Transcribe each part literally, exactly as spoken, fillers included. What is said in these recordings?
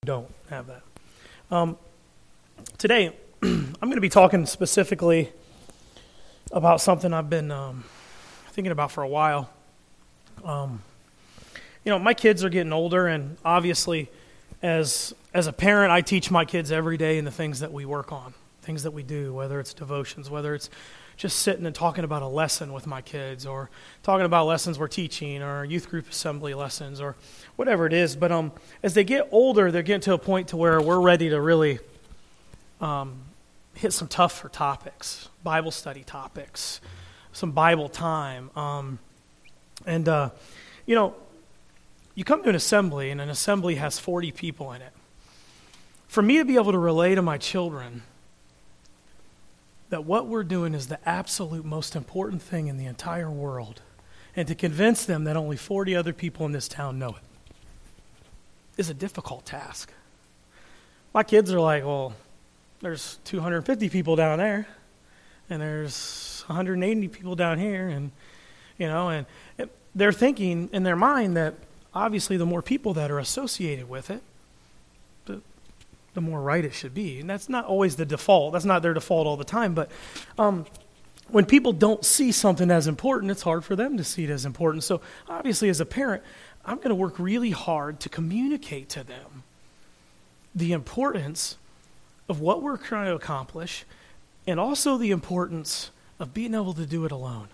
don't have that. Um, today, I'm going to be talking specifically about something I've been um, thinking about for a while. Um, you know, my kids are getting older, and obviously, as as a parent, I teach my kids every day in the things that we work on, things that we do, whether it's devotions, whether it's just sitting and talking about a lesson with my kids, or talking about lessons we're teaching, or youth group assembly lessons, or whatever it is. But um, as they get older, they're getting to a point to where we're ready to really um, hit some tougher topics, Bible study topics, some Bible time. Um, and, uh, you know, you come to an assembly, and an assembly has forty people in it. For me to be able to relay to my children that what we're doing is the absolute most important thing in the entire world, and to convince them that only forty other people in this town know it, is a difficult task. My kids are like, well, there's two hundred fifty people down there, and there's one hundred eighty people down here, and, you know, and they're thinking in their mind that obviously the more people that are associated with it, the, the more right it should be. And that's not always the default. That's not their default all the time. But um, when people don't see something as important, it's hard for them to see it as important. So obviously as a parent, I'm going to work really hard to communicate to them the importance of what we're trying to accomplish, and also the importance of being able to do it alone.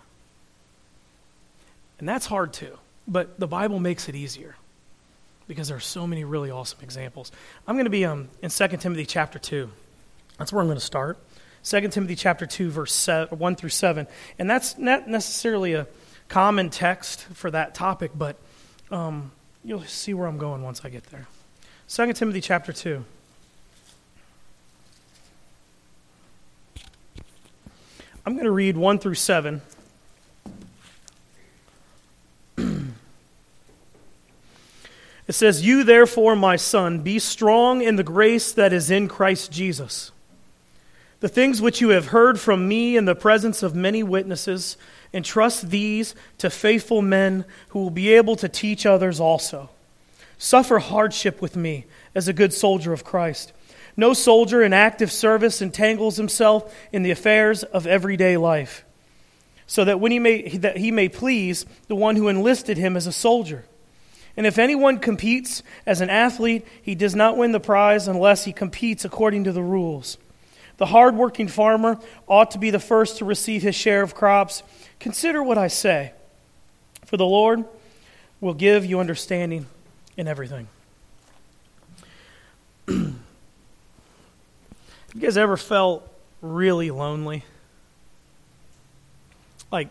And that's hard too. But the Bible makes it easier because there are so many really awesome examples. I'm going to be um, in Second Timothy chapter two. That's where I'm going to start. Second Timothy chapter two, verse one through seven. And that's not necessarily a common text for that topic, but um, you'll see where I'm going once I get there. Second Timothy chapter two. I'm going to read one through seven. It says, "You therefore, my son, be strong in the grace that is in Christ Jesus. The things which you have heard from me in the presence of many witnesses, entrust these to faithful men who will be able to teach others also. Suffer hardship with me as a good soldier of Christ. No soldier in active service entangles himself in the affairs of everyday life, so that when he may that he may please the one who enlisted him as a soldier. And if anyone competes as an athlete, he does not win the prize unless he competes according to the rules. The hard-working farmer ought to be the first to receive his share of crops. Consider what I say, for the Lord will give you understanding in everything." You guys ever felt really lonely? Like,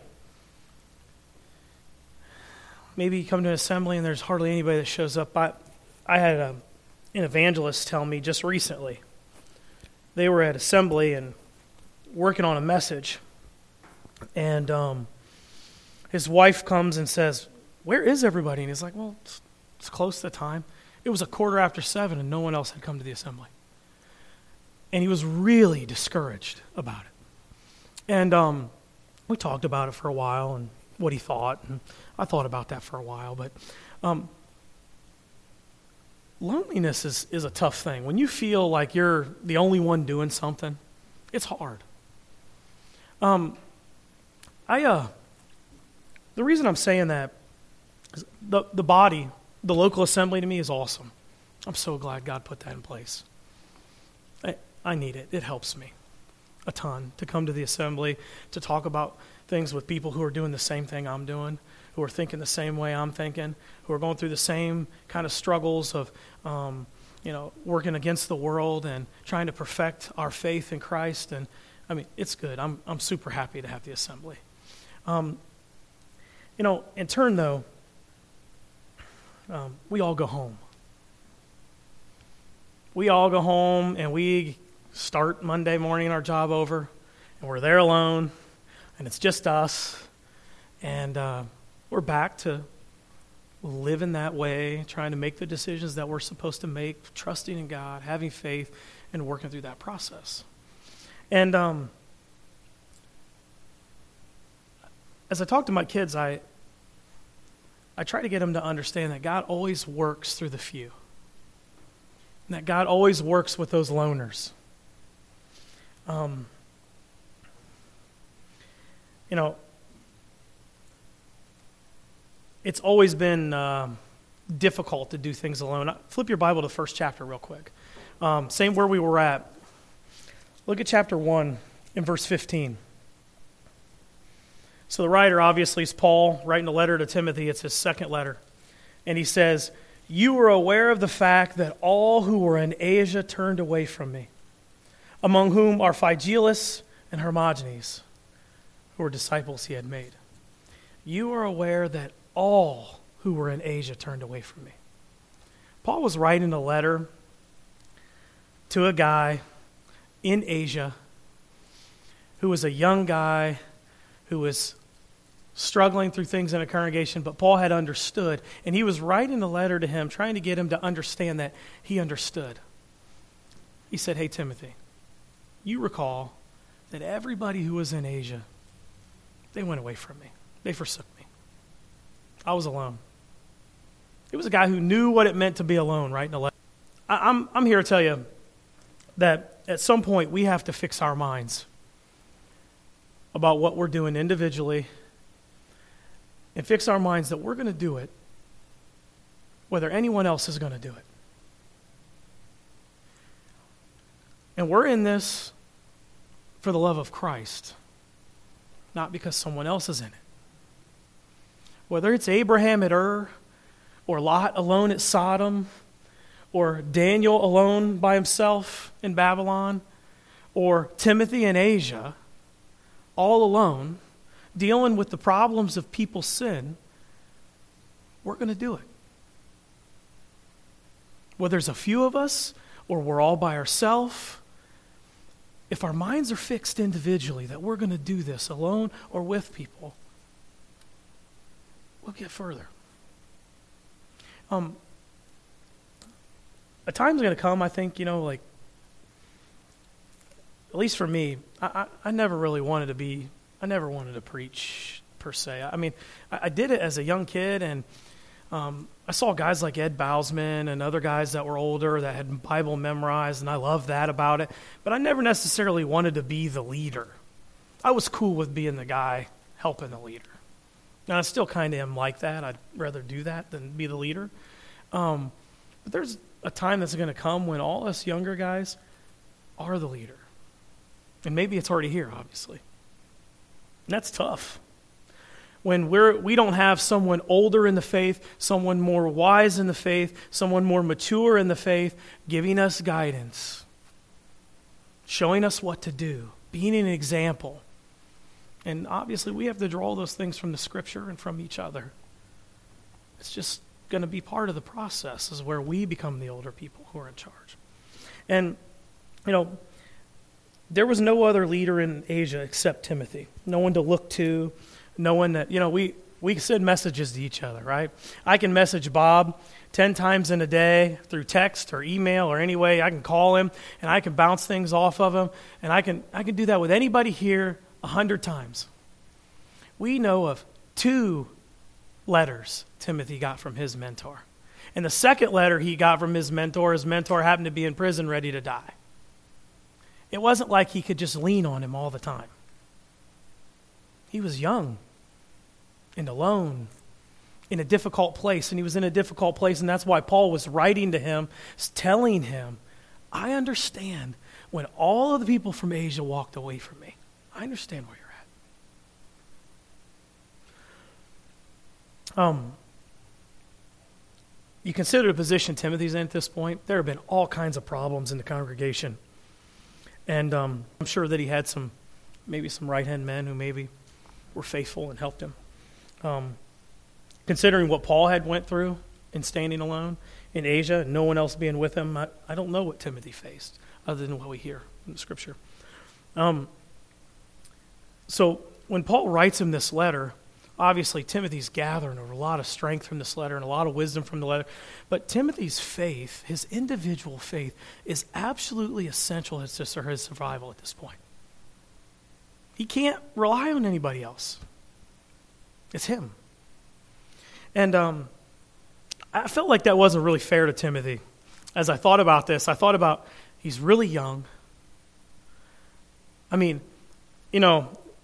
maybe you come to an assembly and there's hardly anybody that shows up. I, I had a, an evangelist tell me just recently. They were at assembly and working on a message. And um, his wife comes and says, "Where is everybody?" And he's like, "Well, it's, it's close to the time." It was a quarter after seven and no one else had come to the assembly. And he was really discouraged about it. And um, we talked about it for a while and what he thought, and I thought about that for a while, but um, loneliness is, is a tough thing. When you feel like you're the only one doing something, it's hard. Um, I uh, the reason I'm saying that is the the body, the local assembly to me is awesome. I'm so glad God put that in place. I, I need it. It helps me a ton to come to the assembly, to talk about things with people who are doing the same thing I'm doing, who are thinking the same way I'm thinking, who are going through the same kind of struggles of, um, you know, working against the world and trying to perfect our faith in Christ. And I mean, it's good. I'm I'm super happy to have the assembly. Um, you know, in turn though, um, we all go home. We all go home and we start Monday morning our job over, and we're there alone. And it's just us, and uh, we're back to living that way, trying to make the decisions that we're supposed to make, trusting in God, having faith, and working through that process. And um, as I talk to my kids, I I try to get them to understand that God always works through the few. and that God always works with those loners. Um, you know, it's always been uh, difficult to do things alone. Flip your Bible to the first chapter real quick. Um, same where we were at. Look at chapter one in verse fifteen. So the writer obviously is Paul, writing a letter to Timothy. It's his second letter. And he says, "You were aware of the fact that all who were in Asia turned away from me, among whom are Phygelus and Hermogenes, who were disciples he had made. You are aware that all who were in Asia turned away from me." Paul was writing a letter to a guy in Asia who was a young guy who was struggling through things in a congregation, but Paul had understood, and he was writing a letter to him, trying to get him to understand that he understood. He said, "Hey, Timothy, you recall that everybody who was in Asia, they went away from me. They forsook me. I was alone." It was a guy who knew what it meant to be alone, writing a letter. I, I'm, I'm here to tell you that at some point we have to fix our minds about what we're doing individually and fix our minds that we're going to do it whether anyone else is going to do it. And we're in this for the love of Christ, not because someone else is in it. Whether it's Abraham at Ur, or Lot alone at Sodom, or Daniel alone by himself in Babylon, or Timothy in Asia, all alone, dealing with the problems of people's sin, we're going to do it. Whether there's a few of us, or we're all by ourselves, if our minds are fixed individually that we're going to do this alone or with people, we'll get further. Um, a time's going to come, I think, you know, like, at least for me, I, I, I never really wanted to be, I never wanted to preach, per se. I mean, I, I did it as a young kid, and um, I saw guys like Ed Bousman and other guys that were older that had Bible memorized, and I loved that about it. But I never necessarily wanted to be the leader. I was cool with being the guy helping the leader. And I still kind of am like that. I'd rather do that than be the leader. Um, but there's a time that's going to come when all us younger guys are the leader. And maybe it's already here, obviously. And that's tough. When we're, we don't have someone older in the faith, someone more wise in the faith, someone more mature in the faith, giving us guidance, showing us what to do, being an example. And obviously we have to draw those things from the Scripture and from each other. It's just going to be part of the process, is where we become the older people who are in charge. And, you know, there was no other leader in Asia except Timothy. No one to look to, no one that, you know, we, we send messages to each other, right? I can message Bob ten times in a day through text or email or any way. I can call him, and I can bounce things off of him, and I can I can do that with anybody here a hundred times. We know of two letters Timothy got from his mentor. And the second letter he got from his mentor, his mentor happened to be in prison ready to die. It wasn't like he could just lean on him all the time. He was young and alone in a difficult place, and he was in a difficult place, and that's why Paul was writing to him, telling him, I understand when all of the people from Asia walked away from me. I understand where you're at. Um, you consider the position Timothy's in at this point. There have been all kinds of problems in the congregation. And um, I'm sure that he had some, maybe some right-hand men who maybe were faithful and helped him. Um, considering what Paul had went through in standing alone in Asia, and no one else being with him, I, I don't know what Timothy faced other than what we hear in the Scripture. Um, so when Paul writes him this letter, obviously Timothy's gathering a lot of strength from this letter and a lot of wisdom from the letter. But Timothy's faith, his individual faith, is absolutely essential to his survival at this point. He can't rely on anybody else. It's him. And um, I felt like that wasn't really fair to Timothy. as I thought about this, I thought about he's really young. I mean, you know,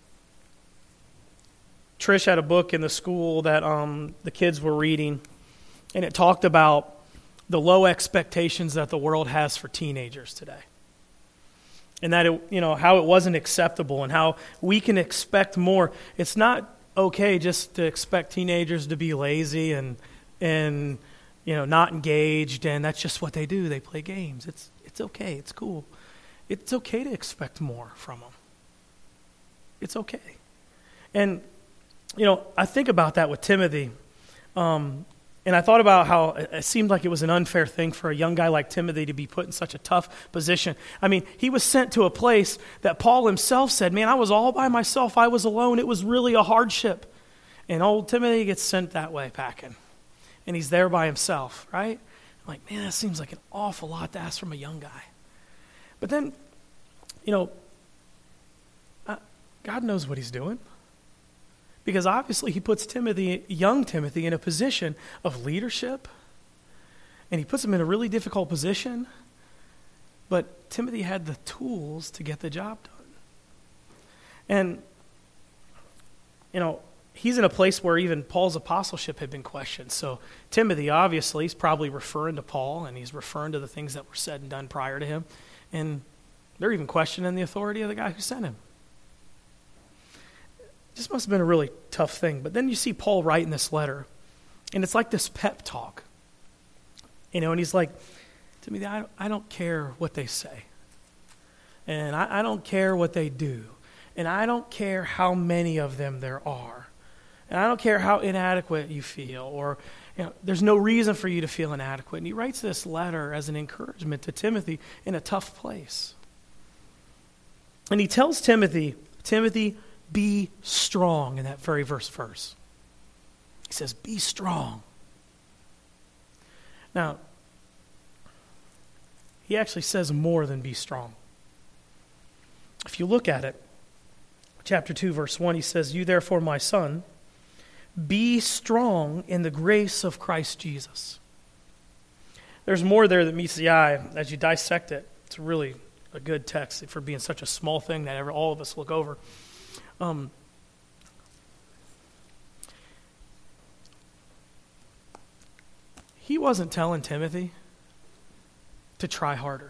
Trish had a book in the school that um, the kids were reading, and it talked about the low expectations that the world has for teenagers today. And that, it, you know, how it wasn't acceptable and how we can expect more. It's not okay just to expect teenagers to be lazy and, and you know, not engaged, and that's just what they do. They play games. It's, it's okay. It's cool. It's okay to expect more from them. It's okay. And, you know, I think about that with Timothy. Um, and I thought about how it seemed like it was an unfair thing for a young guy like Timothy to be put in such a tough position. I mean, he was sent to a place that Paul himself said, man, I was all by myself. I was alone. It was really a hardship. And old Timothy gets sent that way packing. And he's there by himself, right? I'm like, man, that seems like an awful lot to ask from a young guy. But then, you know, uh, God knows what he's doing. Because obviously he puts Timothy, young Timothy, in a position of leadership. And he puts him in a really difficult position. But Timothy had the tools to get the job done. And, you know, he's in a place where even Paul's apostleship had been questioned. So Timothy, obviously, is probably referring to Paul, and he's referring to the things that were said and done prior to him. And they're even questioning the authority of the guy who sent him. This must have been a really tough thing. But then you see Paul writing this letter, and it's like this pep talk. You know, and he's like, Timothy, I don't, I don't care what they say. And I, I don't care what they do. And I don't care how many of them there are. And I don't care how inadequate you feel, or you know, there's no reason for you to feel inadequate. And he writes this letter as an encouragement to Timothy in a tough place. And he tells Timothy, Timothy, be strong in that very verse verse. He says, be strong. Now, he actually says more than be strong. If you look at it, chapter two, verse one, he says, you therefore, my son, be strong in the grace of Christ Jesus. There's more there that meets the eye as you dissect it. It's really a good text for being such a small thing that ever, all of us look over. Um, he wasn't telling Timothy to try harder.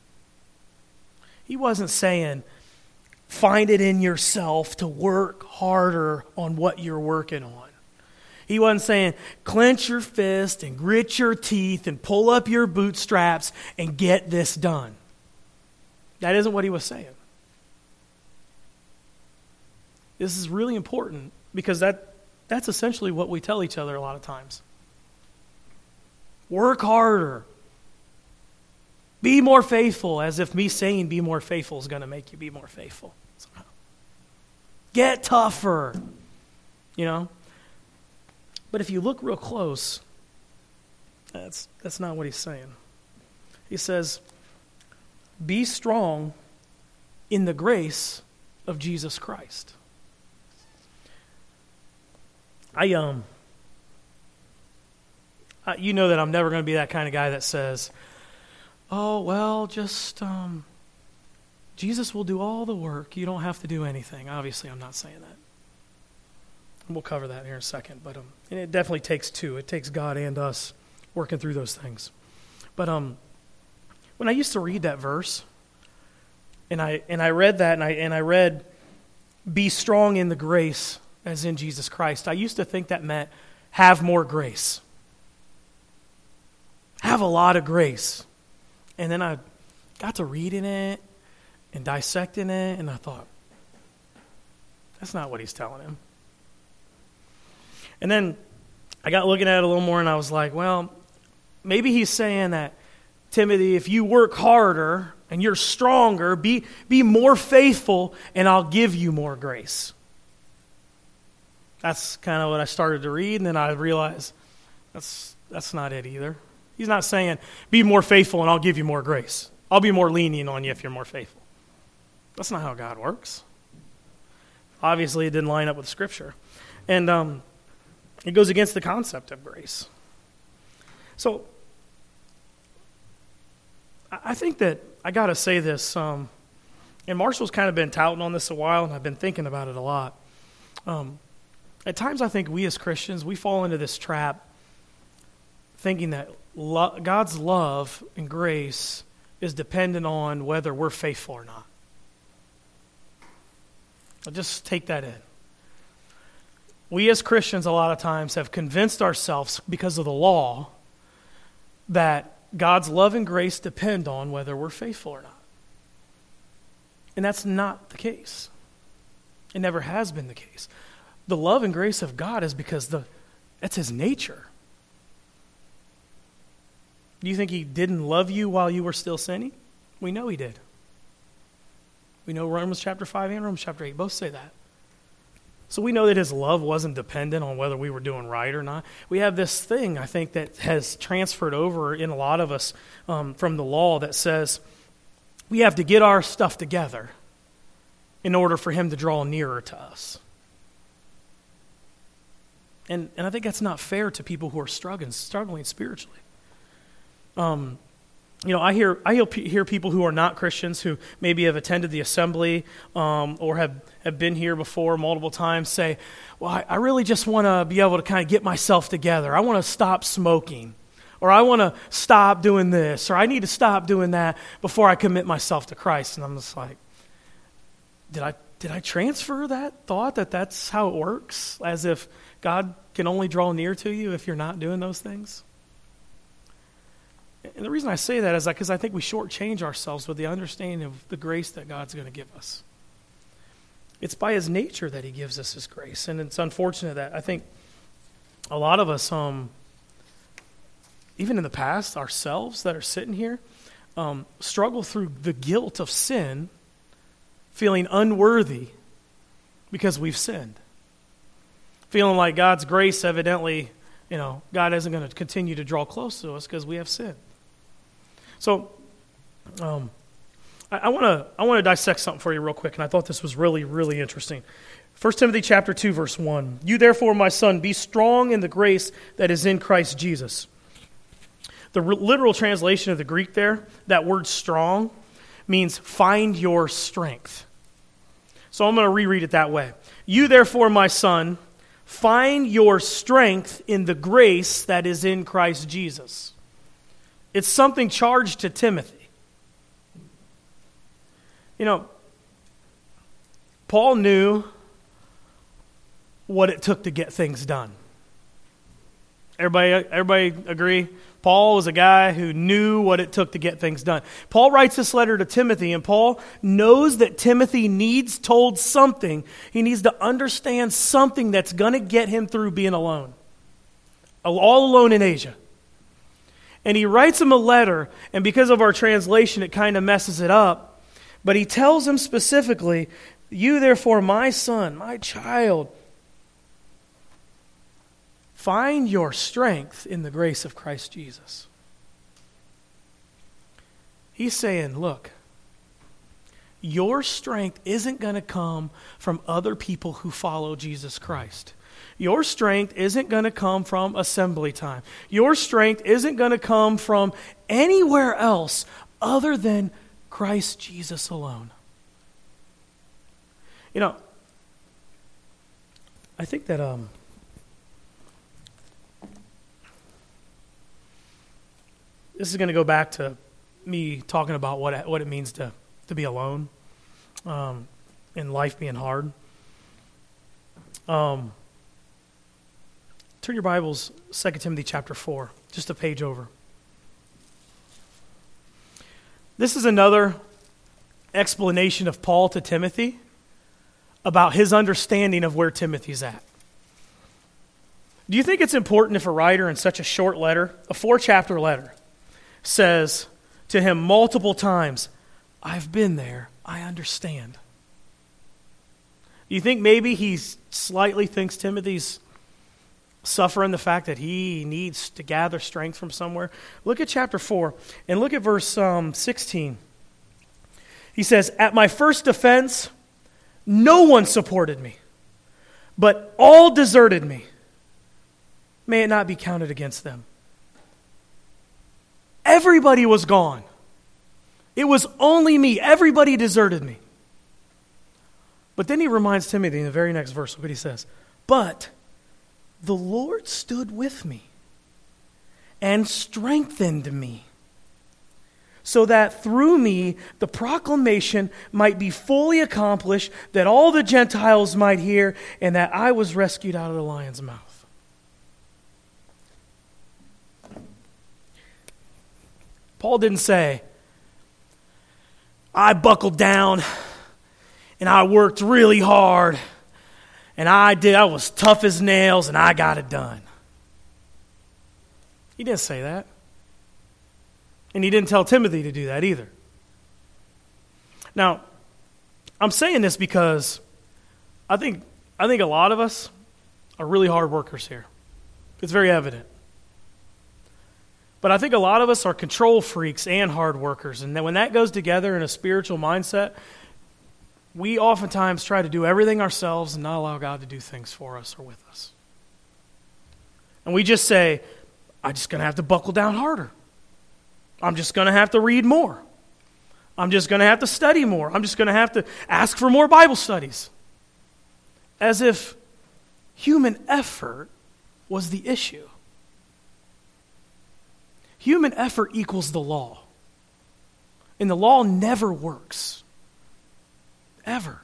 He wasn't saying, find it in yourself to work harder on what you're working on. He wasn't saying, clench your fist and grit your teeth and pull up your bootstraps and get this done. That isn't what he was saying. This is really important because that, that's essentially what we tell each other a lot of times. Work harder. Be more faithful, as if me saying be more faithful is going to make you be more faithful somehow. Get tougher, you know. But if you look real close, that's that's not what he's saying. He says, be strong in the grace of Jesus Christ. I um, I, you know that I'm never going to be that kind of guy that says, "Oh well, just um, Jesus will do all the work. You don't have to do anything." Obviously, I'm not saying that. And we'll cover that here in a second. But um, and it definitely takes two. It takes God and us working through those things. But um, when I used to read that verse, and I and I read that, and I and I read, "Be strong in the grace." As in Jesus Christ. I used to think that meant have more grace. Have a lot of grace. And then I got to reading it and dissecting it, and I thought, that's not what he's telling him. And then I got looking at it a little more, and I was like, well, maybe he's saying that, Timothy, if you work harder and you're stronger, be, be more faithful, and I'll give you more grace. That's kind of what I started to read, and then I realized that's that's not it either. He's not saying, be more faithful and I'll give you more grace. I'll be more lenient on you if you're more faithful. That's not how God works. Obviously, it didn't line up with Scripture. And um, it goes against the concept of grace. So, I think that I got to say this, um, and Marshall's kind of been touting on this a while, and I've been thinking about it a lot. Um, at times I think we as Christians, we fall into this trap thinking that lo- God's love and grace is dependent on whether we're faithful or not. I'll just take that in. We as Christians a lot of times have convinced ourselves because of the law that God's love and grace depend on whether we're faithful or not. And that's not the case. It never has been the case. The love and grace of God is because the that's his nature. Do you think he didn't love you while you were still sinning? We know he did. We know Romans chapter five and Romans chapter eight both say that. So we know that his love wasn't dependent on whether we were doing right or not. We have this thing, I think, that has transferred over in a lot of us um, from the law that says we have to get our stuff together in order for him to draw nearer to us. And and I think that's not fair to people who are struggling, struggling spiritually. Um, you know, I hear I hear people who are not Christians who maybe have attended the assembly um, or have, have been here before multiple times say, well, I, I really just want to be able to kind of get myself together. I want to stop smoking, or I want to stop doing this, or I need to stop doing that before I commit myself to Christ. And I'm just like, did I did I transfer that thought that that's how it works, as if God can only draw near to you if you're not doing those things? And the reason I say that is because I think we shortchange ourselves with the understanding of the grace that God's going to give us. It's by his nature that he gives us his grace. And it's unfortunate that I think a lot of us, um, even in the past, ourselves that are sitting here, um, struggle through the guilt of sin, feeling unworthy because we've sinned. Feeling like God's grace, evidently, you know, God isn't going to continue to draw close to us because we have sinned. So, um, I want to I want to dissect something for you real quick, and I thought this was really, really interesting. First Timothy chapter two, verse one. You therefore, my son, be strong in the grace that is in Christ Jesus. The re- literal translation of the Greek there, that word strong, means find your strength. So I'm going to reread it that way. You therefore, my son, find your strength in the grace that is in Christ Jesus. It's something charged to Timothy. You know, Paul knew what it took to get things done. Everybody, everybody agree? Paul was a guy who knew what it took to get things done. Paul writes this letter to Timothy, and Paul knows that Timothy needs told something. He needs to understand something that's going to get him through being alone. All alone in Asia. And he writes him a letter, and because of our translation, it kind of messes it up. But he tells him specifically, you therefore, my son, my child, find your strength in the grace of Christ Jesus. He's saying, look, your strength isn't going to come from other people who follow Jesus Christ. Your strength isn't going to come from assembly time. Your strength isn't going to come from anywhere else other than Christ Jesus alone. You know, I think that um, this is going to go back to me talking about what what it means to, to be alone um, and life being hard. Um. Turn your Bibles, Second Timothy chapter four, just a page over. This is another explanation of Paul to Timothy about his understanding of where Timothy's at. Do you think it's important if a writer in such a short letter, a four-chapter letter, says to him multiple times, I've been there, I understand? Do you think maybe he slightly thinks Timothy's suffering the fact that he needs to gather strength from somewhere? Look at chapter four and look at verse um, sixteen. He says, at my first defense, no one supported me, but all deserted me. May it not be counted against them. Everybody was gone. It was only me. Everybody deserted me. But then he reminds Timothy in the very next verse, look what he says. But the Lord stood with me and strengthened me, so that through me the proclamation might be fully accomplished, that all the Gentiles might hear, and that I was rescued out of the lion's mouth. Paul didn't say, I buckled down and I worked really hard and I did, I was tough as nails and I got it done. He didn't say that. And he didn't tell Timothy to do that either. Now, I'm saying this because I think I think a lot of us are really hard workers here. It's very evident. But I think a lot of us are control freaks and hard workers. And then when that goes together in a spiritual mindset, we oftentimes try to do everything ourselves and not allow God to do things for us or with us. And we just say, I'm just going to have to buckle down harder. I'm just going to have to read more. I'm just going to have to study more. I'm just going to have to ask for more Bible studies. As if human effort was the issue. Human effort equals the law. And the law never works. Ever.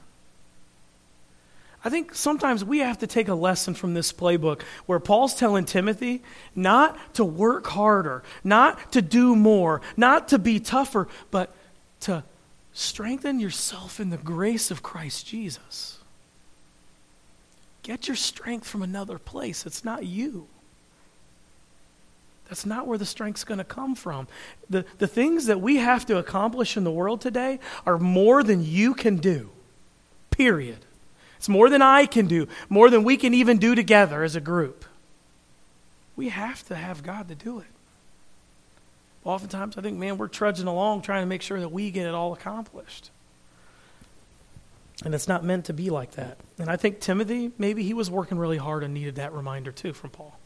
I think sometimes we have to take a lesson from this playbook where Paul's telling Timothy not to work harder, not to do more, not to be tougher, but to strengthen yourself in the grace of Christ Jesus. Get your strength from another place. It's not you. That's not where the strength's going to come from. The, the things that we have to accomplish in the world today are more than you can do. Period. It's more than I can do, more than we can even do together as a group. We have to have God to do it. Oftentimes I think, man, we're trudging along trying to make sure that we get it all accomplished. And it's not meant to be like that. And I think Timothy, maybe he was working really hard and needed that reminder too from Paul.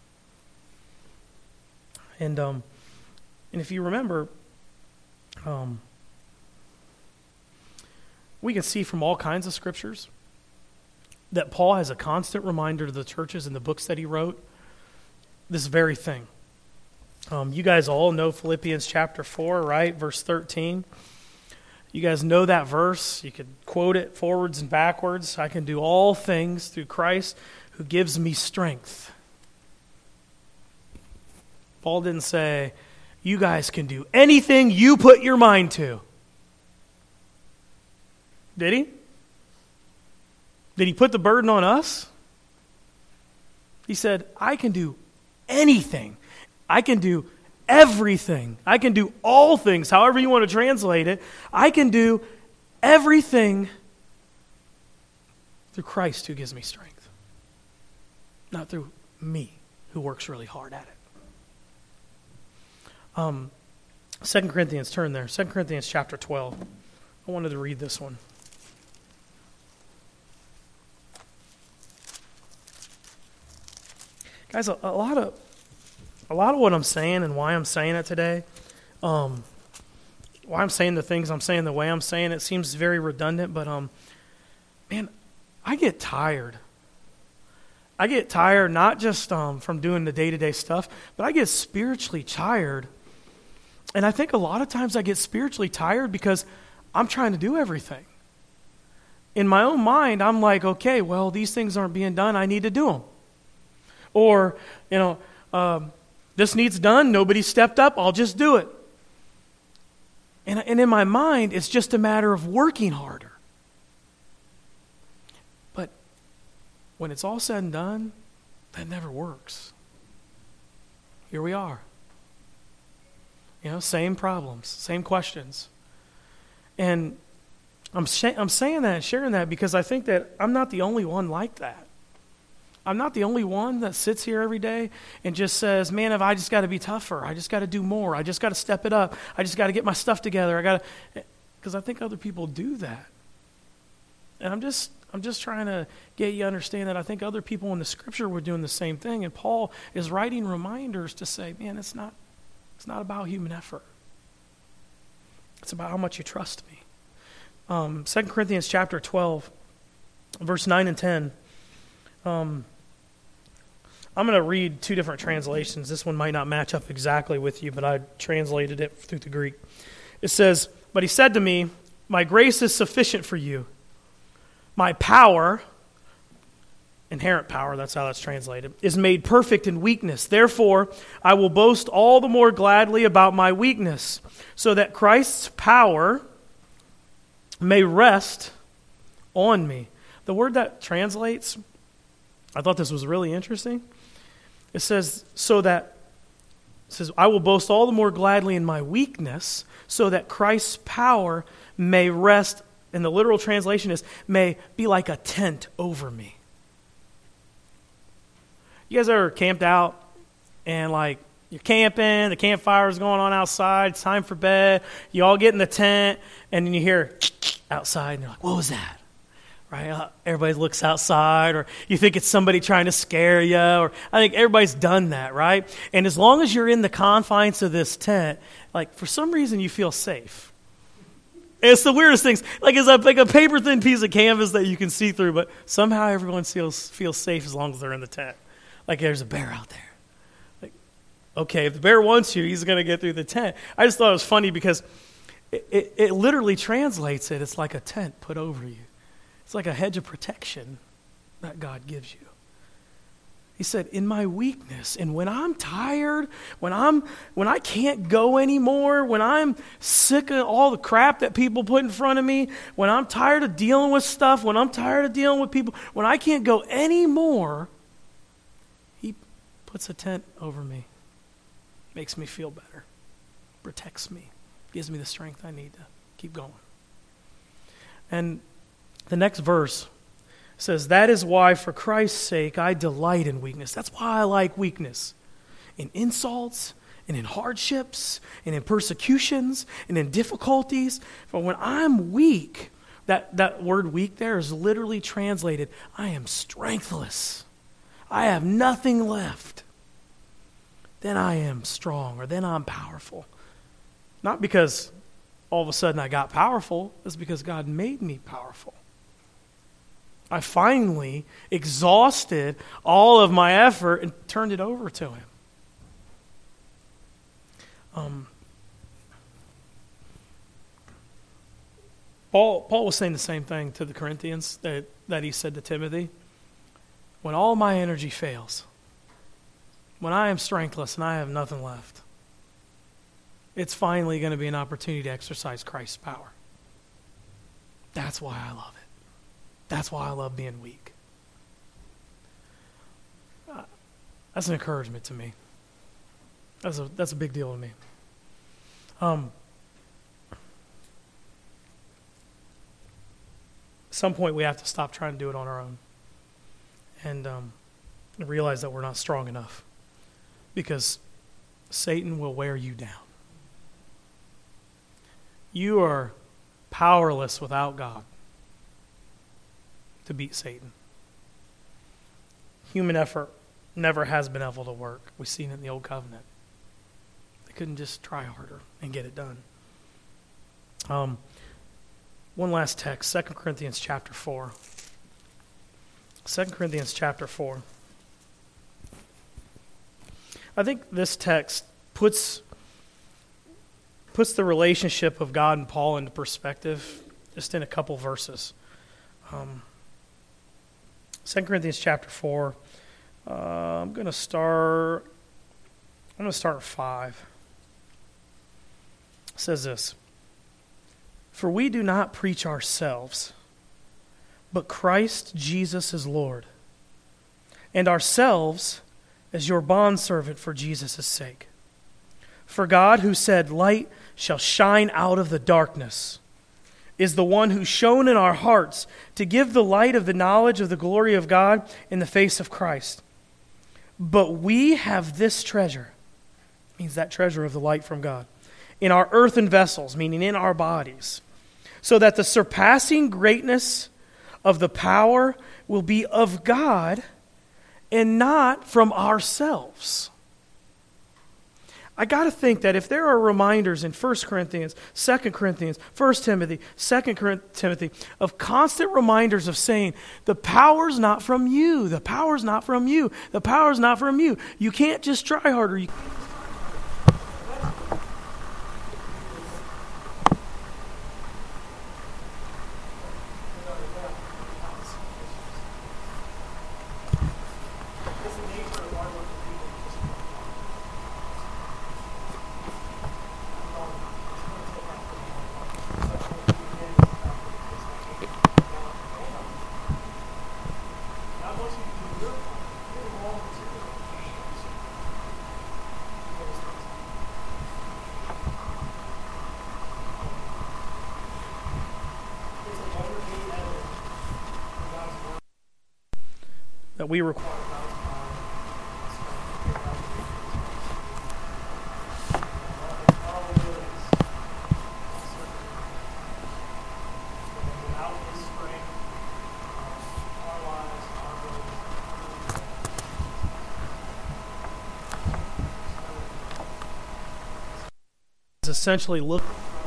And um, and if you remember, um, we can see from all kinds of scriptures that Paul has a constant reminder to the churches in the books that he wrote, this very thing. Um, you guys all know Philippians chapter four, right? Verse thirteen. You guys know that verse. You could quote it forwards and backwards. I can do all things through Christ who gives me strength. Paul didn't say, you guys can do anything you put your mind to. Did he? Did he put the burden on us? He said, I can do anything. I can do everything. I can do all things, however you want to translate it. I can do everything through Christ who gives me strength. Not through me, who works really hard at it. Um, Second Corinthians, turn there. Second Corinthians chapter twelve. I wanted to read this one. Guys, a, a lot of a lot of what I'm saying and why I'm saying it today, um, why I'm saying the things I'm saying the way I'm saying it seems very redundant, but um, man, I get tired. I get tired not just um, from doing the day-to-day stuff, but I get spiritually tired. And I think a lot of times I get spiritually tired because I'm trying to do everything. In my own mind, I'm like, okay, well, these things aren't being done. I need to do them. Or, you know, um, this needs done. Nobody stepped up. I'll just do it. And, and in my mind, it's just a matter of working harder. But when it's all said and done, that never works. Here we are. You know, same problems, same questions. And I'm sh- I'm saying that and sharing that because I think that I'm not the only one like that. I'm not the only one that sits here every day and just says, man, if I just got to be tougher. I just got to do more. I just got to step it up. I just got to get my stuff together. I got to, because I think other people do that. And I'm just I'm just trying to get you to understand that I think other people in the scripture were doing the same thing. And Paul is writing reminders to say, man, it's not It's not about human effort. It's about how much you trust me. Um, Second Corinthians chapter twelve, verse nine and ten. Um, I'm going to read two different translations. This one might not match up exactly with you, but I translated it through the Greek. It says, "But he said to me, my grace is sufficient for you. My power," inherent power, that's how that's translated, "is made perfect in weakness. Therefore, I will boast all the more gladly about my weakness, so that Christ's power may rest on me." The word that translates, I thought this was really interesting. It says, so that, it says, "I will boast all the more gladly in my weakness, so that Christ's power may rest," and the literal translation is, "may be like a tent over me." You guys ever camped out and like you're camping, the campfire's going on outside, it's time for bed, you all get in the tent, and then you hear outside, and you're like, what was that? Right? Uh, everybody looks outside, or you think it's somebody trying to scare you, or I think everybody's done that, right? And as long as you're in the confines of this tent, like for some reason you feel safe. It's the weirdest things. Like it's like a paper thin piece of canvas that you can see through, but somehow everyone feels feels safe as long as they're in the tent. Like there's a bear out there. Like, okay, if the bear wants you, he's going to get through the tent. I just thought it was funny because it, it, it literally translates it. It's like a tent put over you. It's like a hedge of protection that God gives you. He said, in my weakness, and when I'm tired, when I'm when I can't go anymore, when I'm sick of all the crap that people put in front of me, when I'm tired of dealing with stuff, when I'm tired of dealing with people, when I can't go anymore, he puts a tent over me, makes me feel better, protects me, gives me the strength I need to keep going. And the next verse says, "That is why for Christ's sake I delight in weakness." That's why I like weakness. In insults, and in hardships, and in persecutions, and in difficulties. For when I'm weak, that, that word weak there is literally translated, I am strengthless. I have nothing left. Then I am strong, or then I'm powerful. Not because all of a sudden I got powerful, it's because God made me powerful. I finally exhausted all of my effort and turned it over to him. Um, Paul, Paul was saying the same thing to the Corinthians that, that he said to Timothy. When all my energy fails, when I am strengthless and I have nothing left, it's finally going to be an opportunity to exercise Christ's power. That's why I love it. That's why I love being weak. Uh, that's an encouragement to me. That's a that's a big deal to me. Um, at some point, we have to stop trying to do it on our own, and um, realize that we're not strong enough, because Satan will wear you down. You are powerless without God to beat Satan. Human effort never has been able to work. We've seen it in the Old Covenant. They couldn't just try harder and get it done. Um, one last text, Second Corinthians chapter four. Second Corinthians chapter four. I think this text puts, puts the relationship of God and Paul into perspective just in a couple verses. Um, Second Corinthians chapter four. Uh, I'm going to start. I'm going to start at five. It says this: "For we do not preach ourselves, but Christ Jesus is Lord, and ourselves as your bondservant for Jesus' sake. For God, who said, 'Light shall shine out of the darkness,' is the one who shone in our hearts to give the light of the knowledge of the glory of God in the face of Christ. But we have this treasure," means that treasure of the light from God, "in our earthen vessels," meaning in our bodies, "so that the surpassing greatness of the power will be of God and not from ourselves." I got to think that if there are reminders in First Corinthians, Second Corinthians, First Timothy, Second Timothy, of constant reminders of saying, the power's not from you, the power's not from you, the power's not from you. You can't just try harder. You that we require. Essentially look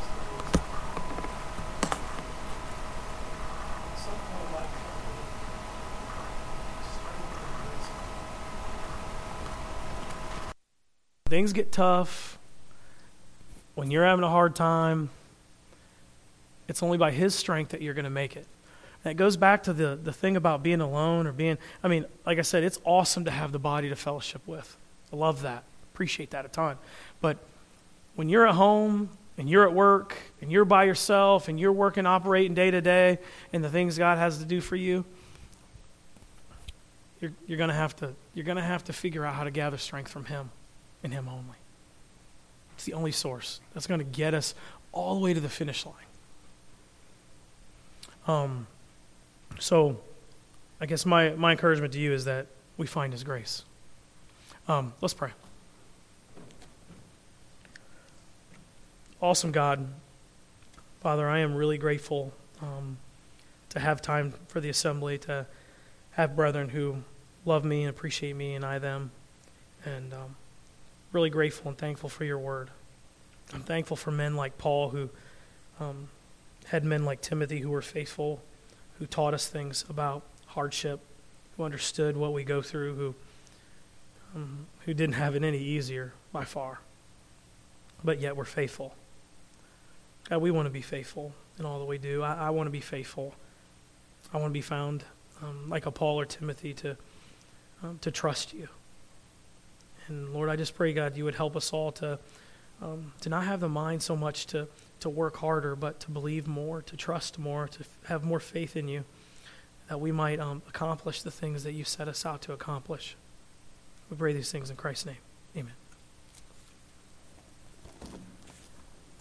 things get tough, when you're having a hard time, it's only by His strength that you're going to make it. And it goes back to the, the thing about being alone or being, I mean, like I said, it's awesome to have the body to fellowship with. I love that. Appreciate that a ton. But when you're at home and you're at work and you're by yourself and you're working, operating day to day and the things God has to do for you, you're, you're going to have to, you're going to have to figure out how to gather strength from Him. In Him only. It's the only source that's going to get us all the way to the finish line. Um, so, I guess my, my encouragement to you is that we find His grace. Um, let's pray. Awesome God, Father, I am really grateful um, to have time for the assembly, to have brethren who love me and appreciate me and I them, and um, really grateful and thankful for your word. I'm thankful for men like Paul who um, had men like Timothy who were faithful, who taught us things about hardship, who understood what we go through, who um, who didn't have it any easier by far, but yet we're faithful. God, we want to be faithful in all that we do. I, I want to be faithful. I want to be found um, like a Paul or Timothy to um, to trust you. And Lord, I just pray, God, you would help us all to um, to not have the mind so much to, to work harder, but to believe more, to trust more, to f- have more faith in you, that we might um, accomplish the things that you set us out to accomplish. We pray these things in Christ's name. Amen.